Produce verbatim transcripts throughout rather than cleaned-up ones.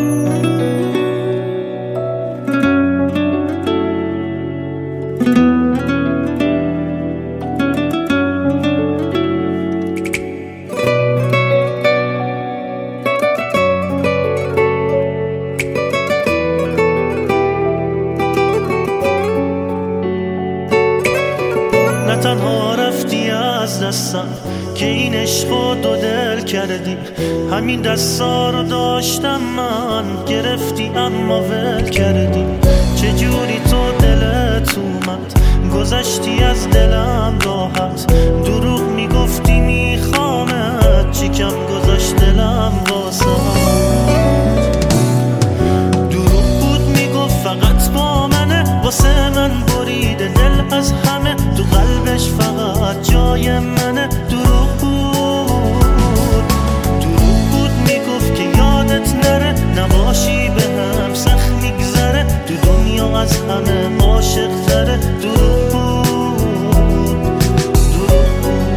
نه تنها رفتی از دستم که این عشقو دو دل کردی، همین دستا رو داشتم من گرفتی اما ول کردی. چجوری تو دلت اومد گذشتی از دلم راحت، دروغ میگفتی میخوامت چی کم گذاشت دلم واسه، دروغ بود میگفت فقط با منه، واسه من بریده دل از همه، تو قلبش فقط جای منه. دروغ بود دروغ بود میگفت که یادت نره، نباشی به هم سخت میگذره، تو دنیا از همه عاشق تره. دروغ بود دروغ بود.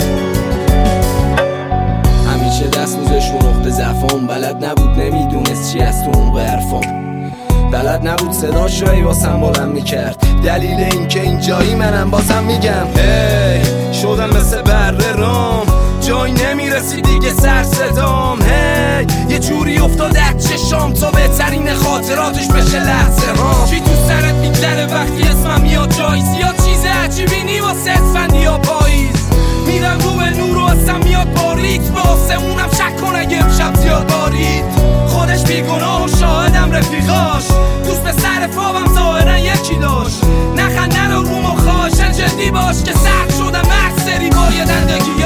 همیشه دست میزش رو نقطه ضعفام، بلد نبود نمیدونست چی از تو عمق حرفام، بلد نبود صدا شایی واسم بلند میکرد، دلیل این که این جایی منم بازم میگم هی hey, شدم مثل بره رام، جایی نمیرسی دیگه سر صدام هی hey, یه جوری افتاد از چشام تا بهترین خاطراتش بشه لحظه ها. چی تو سرت میگذره وقتی اسمم میاد جایی، زیاد چیز عجیبی نی واسه اسفندی یا پاییز، میرم رو به نور و اسم میاد باریک، به آسمونم شک کن اگه امشب زیاد بارید، خودش بیگناه و شاهدم رفیقاش، دوست به سر فابم ظاهرا یکی داشت، نخند نرو رو مخاشن جدی باش که سرد شدم اکثری با یه دندگی